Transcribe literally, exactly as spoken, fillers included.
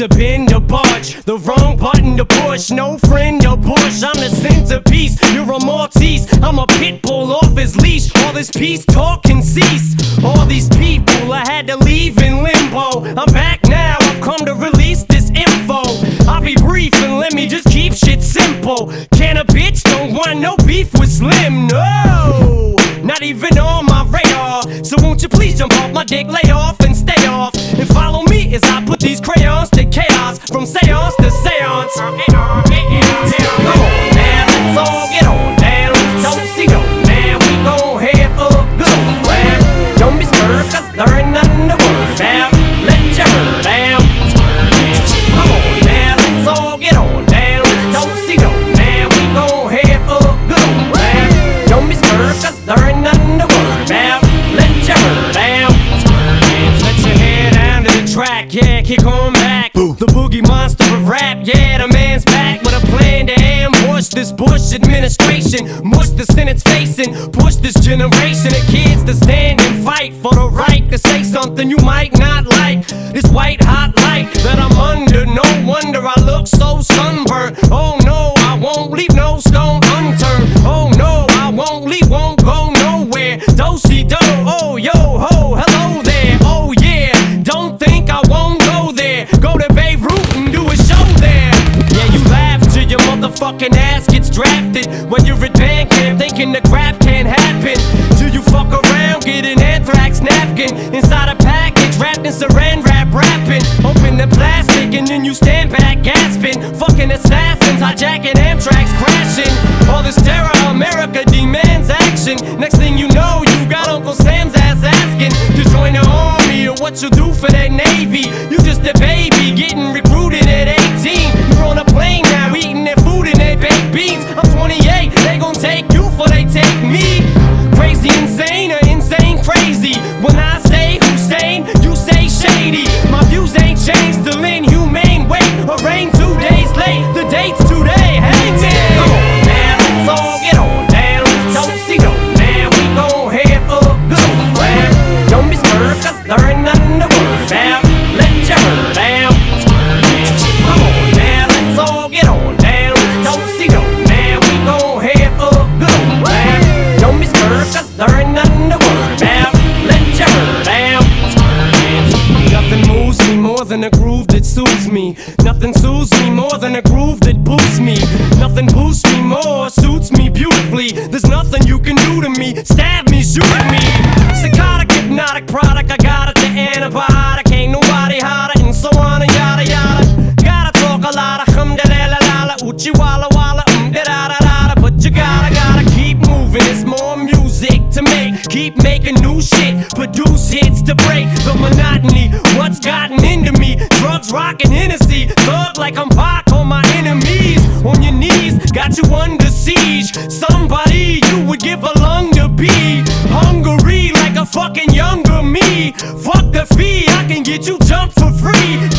to bend or budge, the wrong button to push. No friend to push, I'm the centerpiece. You're a Maltese, I'm a pit bull off his leash. All this peace talk can cease. All these people I had to leave in limbo. I'm back now, I've come to release this info. I'll be brief and let me just keep shit simple. Can a bitch don't want no beef with Slim? No, not even on my radar. So won't you please jump off my dick, lay off and stay off, and follow me as I put these crayons to chaos, from seance to seance. Come on now, let's all get on down. Don't see no man, we gon' have a good old laugh. Don't be scared, cause there ain't nothing to worry about. Let your hair down. Come on now, let's all get on down. Don't see no man, we gon' have a good old laugh. Don't be scared, cause there ain't nothing to worry about. Let your hair down. Let your hair down to the track, yeah, kick on back. The boogie monster of rap, yeah, the man's back with a plan to ambush this Bush administration, mush the Senate's facing, push this generation of kids to stand and fight for the right to say something you might not like. This white hot light that I'm under, no wonder I look so sunburned. Oh no, I won't leave no stone unturned. Oh no, I won't leave, won't go nowhere. Do-si-do, oh yo ho, hello there. Oh yeah, don't think I won't go there. Go to Beirut and do a show there. Yeah, you laugh till your motherfucking ass gets drafted when you're at band camp thinking the crap can't happen. Till you fuck around, get an anthrax napkin inside a package wrapped in saran wrap, rapping. Open the plastic and then you stand back gasping. Fucking assassins hijacking Amtrak's crashing. All this terror, America demands action. Next thing you know, you got Uncle Sam's ass asking to join the army or what you do for that Navy. You just a baby getting recruited at eighteen. You're on a plane now eating their food and their baked beans. I'm twenty-eight, they gon' take you for they take me. Crazy insane or insane crazy. When I say Hussein, you say shady. My views ain't changed, still inhumane. Wait, or rain two days late, the date's today. Hey man, come on now, let's all get on down. Don't see no man, we gon' have a good old laugh. Don't be scared, cause there ain't nothing to worry about. Let your hair down. Come on now, let's all get on down. Don't see no man, we gon' have a good old laugh. Don't be scared, cause there ain't nothing to worry about. Let your hair down. Nothing moves me more than a groove that soothes me. Nothing soothes me more than a groove that boosts me. Nothing boosts me more, suits me beautifully. There's nothing you can do to me. Stab me, shoot at me. Psychotic, hypnotic product, I got it, the antibiotic. Ain't nobody hotter, and so on and yada yada. Gotta talk a lot of hum da la la la la, uchi walla walla, um da da da da. But you gotta, gotta keep moving. There's more music to make. Keep making new shit, produce hits to break the monotony. What's gotten into me? Drugs, rockin' Hennessy, thug like I'm Pac on my enemies. On your knees, got you under siege. Somebody you would give a lung to be. Hungry like a fucking younger me. Fuck the fee, I can get you jumped for free.